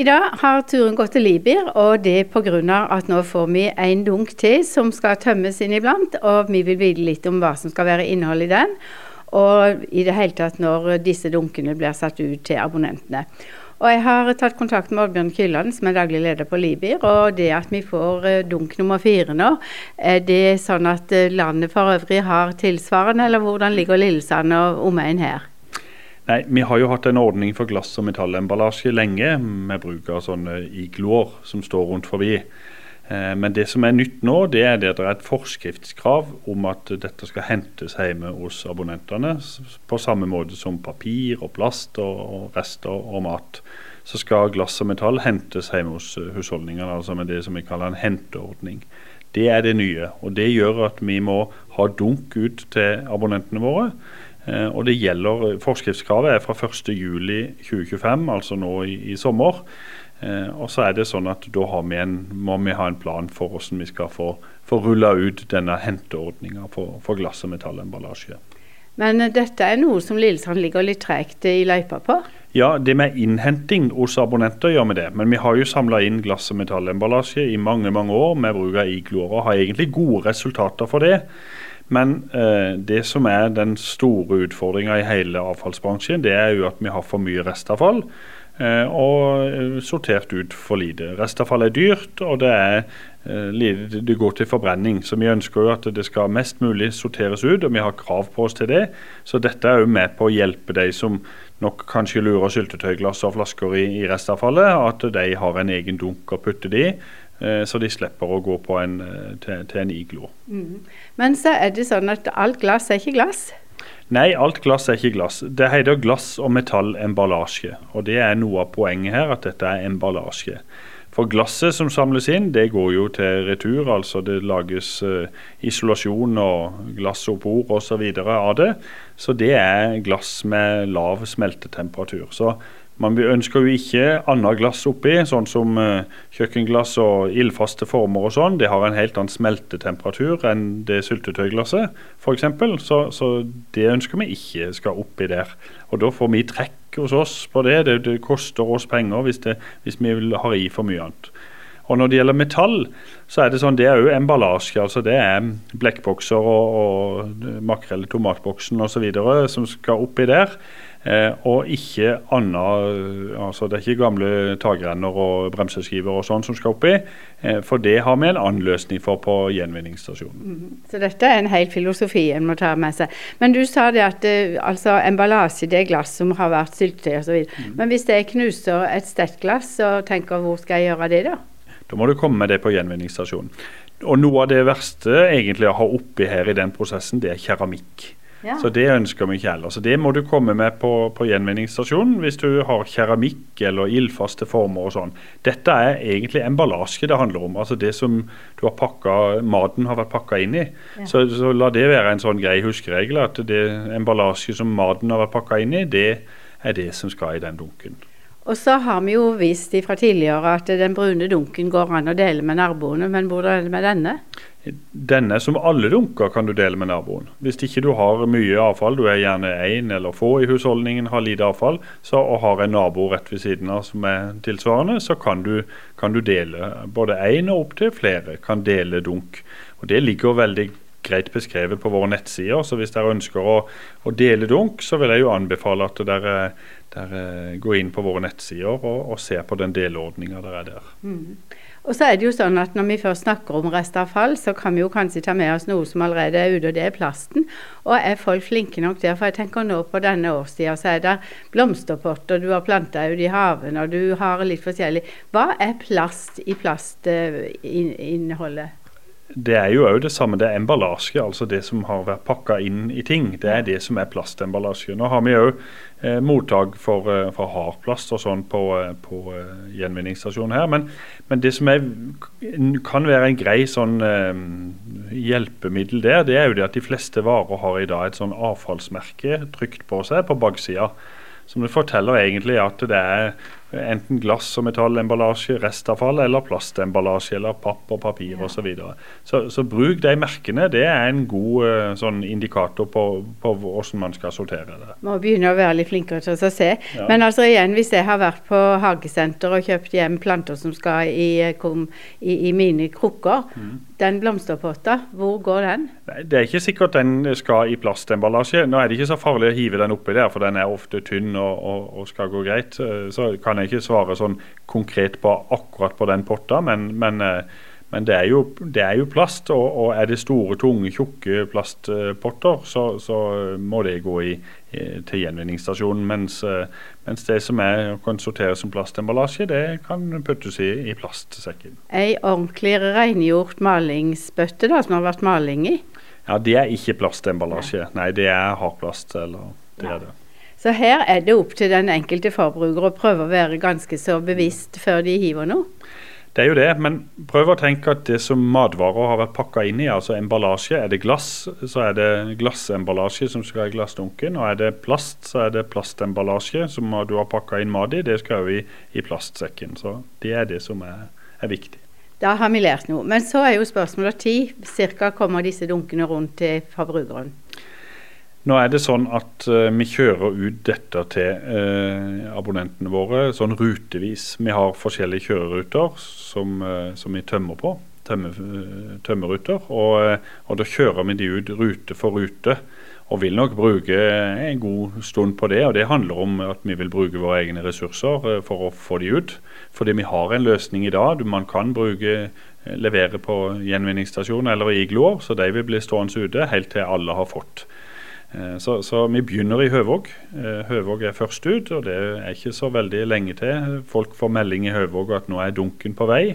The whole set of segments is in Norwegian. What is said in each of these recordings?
I dag har turen gått til Libir, og det på grunn av at nå får vi en dunk til som skal tømmes inn iblant, og vi vil vite litt om hva som skal være innhold i den, og i det hele tatt når disse dunkene blir satt ut til abonnentene. Og jeg har tatt kontakt med Oddbjørn Kylland, som er daglig leder på Libir, og det at vi får dunk nummer 4 nå, er det sånn at landet for øvrig har tilsvarende, eller hvordan ligger Lillesand og omegn her? Nei, vi har jo hatt en ordning for glass- og metallemballasje lenge, med bruk av sånne igloer som står rundt forbi. Men det som er nytt nå, det er at det er et forskriftskrav om at dette skal hentes hjemme hos abonnentene, på samme måte som papir og plast og rester og mat. Så skal glass og metall hentes hjemme hos husholdningene, altså med det som vi kaller en henteordning. Det er det nye, og det gjør at vi må ha dunk ut til abonnentene våre. Og det gjelder, forskriftskravet er fra 1. juli 2025, altså nå i sommer. Og så er det sånn at da må vi ha en plan for hvordan vi skal få rullet ut denne henteordningen for glass- og metallemballasje. Men dette er noe som Lillesand ligger litt tregt i løypa på? Ja, det med innhenting hos abonnenter gjør vi det. Men vi har jo samlet inn glass- og metallemballasje i mange år med bruk av igloer, og har egentlig gode resultater for det. Men det som er den store utfordringen i hele avfallsbransjen, det er jo at vi har for mye restavfall, og sortert ut for lite. Restavfall er dyrt, og det går til forbrenning, så vi ønsker jo at det skal mest mulig sorteres ut, og vi har krav på oss til det. Så dette er jo med på å hjelpe de som nok kanskje lurer syltetøyglass og flasker i restavfallet, at de har en egen dunk å putte det i, så de slipper å gå på til en iglo. Men så er det sånn at alt glass er ikke glass? Nei, alt glass er ikke glass. Det heter glass- og metallemballasje, og det er noe av poenget her, at dette er emballasje. For glasset som samles inn, det går jo til retur, altså det lages isolasjon og glassoppord og så videre av det, så det er glass med lav smeltetemperatur. Så man ønsker jo ikke annet glass oppi, sånn som kjøkkenglass og ildfaste former og sånn. Det har en helt annen smeltetemperatur enn det syltetøyglasset, for eksempel. Så det ønsker vi ikke skal oppi der. Og da får vi trekk hos oss på det. Det koster oss penger hvis vi vil ha i for mye annet. Og når det gjelder metall, så er det sånn, det er jo emballasje, altså det er blekkbokser og makrell i tomatboksen og så videre som skal oppi der. Og ikke annet, altså det er ikke gamle tagrenner og bremseskiver og sånn som skal oppi, for det har vi en annen løsning for på gjenvinningsstasjonen. Så dette er en hel filosofi en må ta med seg. Men du sa det at altså, emballasje, det er glass som har vært syltetøy og så videre. Men hvis jeg knuser et sterkt glass, så tenker jeg, hvor skal jeg gjøre det da? Da må du komme med det på gjenvinningsstasjonen. Og noe av det verste egentlig å ha oppi her i den prosessen, det er keramikk. Ja. Så det ønsker vi ikke heller. Så det må du komme med på gjenvinningsstasjonen hvis du har keramikk eller ildfaste former og sånn. Dette er egentlig emballasje det handler om. Altså det som du har maten har vært pakket inn i. Ja. Så la det være en sånn grei huskeregel, at det emballasje som maten har vært pakket inn i, det er det som skal i den dunken. Og så har vi jo vist fra tidligere at den brune dunken går an å dele med naboene, men hvordan er det med denne? Denne, som alle dunker, kan du dele med naboen. Hvis ikke du har mye avfall, du er gjerne en eller få i husholdningen, har lite avfall, og har en nabo rett ved siden av som er tilsvarende, så kan du dele. Både en og opp til flere kan dele dunk. Og det ligger veldig greit beskrevet på våre nettsider, så hvis dere ønsker å dele dunk, så vil jeg jo anbefale at dere går inn på våre nettsider og ser på den delordningen der er der. Og så er det jo sånn at når vi først snakker om restavfall, så kan vi jo kanskje ta med oss noe som allerede er ute, og det er plasten. Og er folk flinke nok der? For jeg tenker nå på denne årstiden, så er det blomsterpotter, du har plantet ut i haven, og du har litt forskjellig. Hva er plast i plastinnholdet? Det er jo også det samme, det er emballasje, altså det som har vært pakket inn i ting. Det er det som er plastemballasje. Nå har vi jo mottag for hardplast og sånn på gjenvinningsstasjonen her, men det som kan være en grei sånn hjelpemiddel der, det er jo det at de fleste varer har i dag et sånn avfallsmerke trykt på seg på baksiden, som det forteller egentlig at det er enten glass og metallemballasje, restavfall eller plastemballasje eller papp og papir og så videre. Så bruk de merkene, det en god sånn indikator på hvordan man skal sortere det. Må begynne å være litt flinkere til å se. Ja. Men altså igjen, hvis jeg har vært på hagesenter og kjøpt hjem planter som skal i mine krukker, den blomsterpotta, hvor går den? Det ikke sikkert den skal i plastemballasje. Nå det ikke så farlig å hive den oppi der, for den ofte tynn og skal gå greit. Så kan jeg ikke svare sånn konkret på akkurat på den potta, men det jo plast, og det store, tunge, tjukke plastpotter, så må det gå til gjenvinningsstasjonen, mens det som kan sorteres som plastemballasje, det kan puttes i plastsekken. En ordentlig rengjort malingsbøtte da, som har vært maling i? Ja, det ikke plastemballasje. Nei, det hardplast, eller det det. Så her det opp til den enkelte forbruker å prøve å være ganske så bevisst før de hiver noe. Det jo det, men prøv å tenke at det som matvarer har vært pakket inn i, altså emballasje, det glass, så det glassemballasje som skal i glassdunken, og det plast, så det plastemballasje som du har pakket inn mat i, det skal jo i plastsekken, så det det som viktig. Da har vi lært noe, men så jo spørsmålet tid, cirka kommer disse dunkene rundt til forbrukeren? Nå det sånn at vi kjører ut dette til abonnentene våre sånn rutevis. Vi har forskjellige kjøreruter som vi tømmer på, tømmerruter, og da kjører vi de ut rute for rute, og vil nok bruke en god stund på det, og det handler om at vi vil bruke våre egne ressurser for å få de ut, fordi vi har en løsning i dag, man kan levere på gjenvinningsstasjon eller igloer, så de vil bli stående ute helt til alle har fått. Så vi begynner i Høvåg. Høvåg først ut, og det ikke så veldig lenge til. Folk får melding i Høvåg at nå dunken på vei.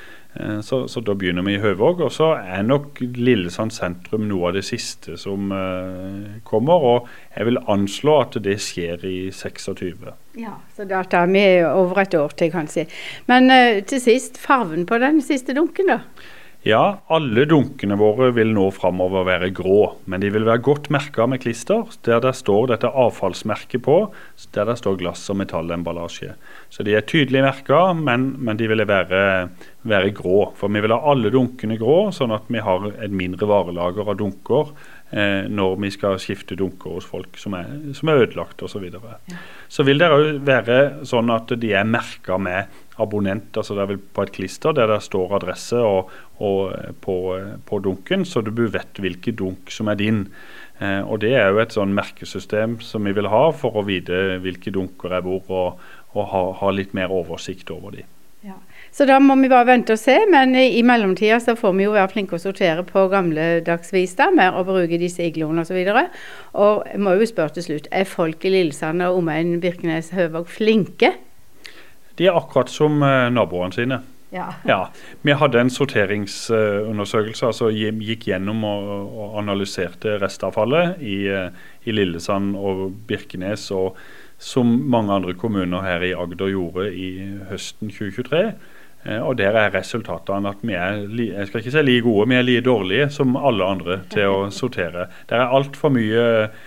Så da begynner vi i Høvåg, og så nok Lillesand sentrum noe av det siste som kommer, og jeg vil anslå at det skjer i 26. Ja, så da tar vi over et år til, kan jeg si. Men til sist, farven på den siste dunken da? Ja, alle dunkene våre vil nå fremover være grå, men de vil være godt merket med klister, der det står dette avfallsmerket på, der det står glass og metallemballasje. Så de tydelig merket, men de vil være grå, for vi vil ha alle dunkene grå, sånn at vi har et mindre varelager av dunker når vi skal skifte dunker hos folk som ødelagt og så videre. Ja. Så vil det også være sånn at de merket med abonnent, altså det vil på et klister der det står adresse og på dunken, så du vet hvilken dunk som din. Og det jo et sånn merkesystem som vi vil ha for å vite hvilke dunker hvor, og ha litt mer oversikt over de. Ja. Så da må vi bare vente og se, men i mellomtiden så får vi jo være flinke å sortere på gamledagsvis da, med å bruke disse igloene og så videre. Og jeg må jo spørre til slutt, folk i Lillesand og omegn Birkenes Høvåg flinke? De akkurat som naboene sine. Ja. Ja, vi hadde en sorteringsundersøkelse, altså gikk gjennom og analyserte restavfallet i Lillesand og Birkenes, og som mange andre kommuner her i Agder gjorde i høsten 2023. Og der resultatene at vi jeg skal ikke si like gode, vi like dårlige som alle andre til å sortere. Det alt for mye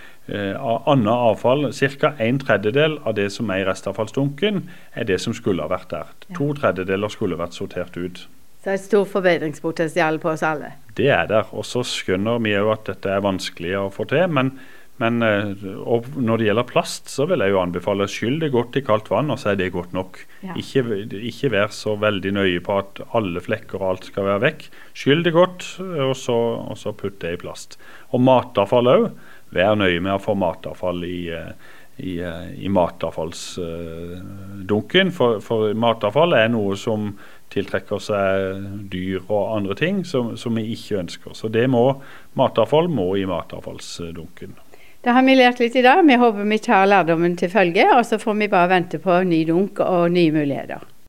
annet avfall, cirka 1/3 av det som i restavfallsdunken det som skulle ha vært der. 2/3 skulle vært sortert ut. Så et stort forbedringspotensial på oss alle. Det der, og så skjønner vi jo at dette vanskelig å få til, men og når det gjelder plast, så vil jeg jo anbefale skyll det godt i kaldt vann, og så det godt nok. Ja. Ikke vær så veldig nøye på at alle flekker og alt skal være vekk. Skyll det godt, og så putt det i plast. Og matavfall også. Vær nøye med å få matavfall i matavfallsdunken, for matavfall noe som tiltrekker seg dyr og andre ting som vi ikke ønsker. Så matavfall må i matavfallsdunken. Da har vi lært litt i dag. Vi håper vi tar lærdommen til følge, og så får vi bare vente på ny dunk og nye muligheter.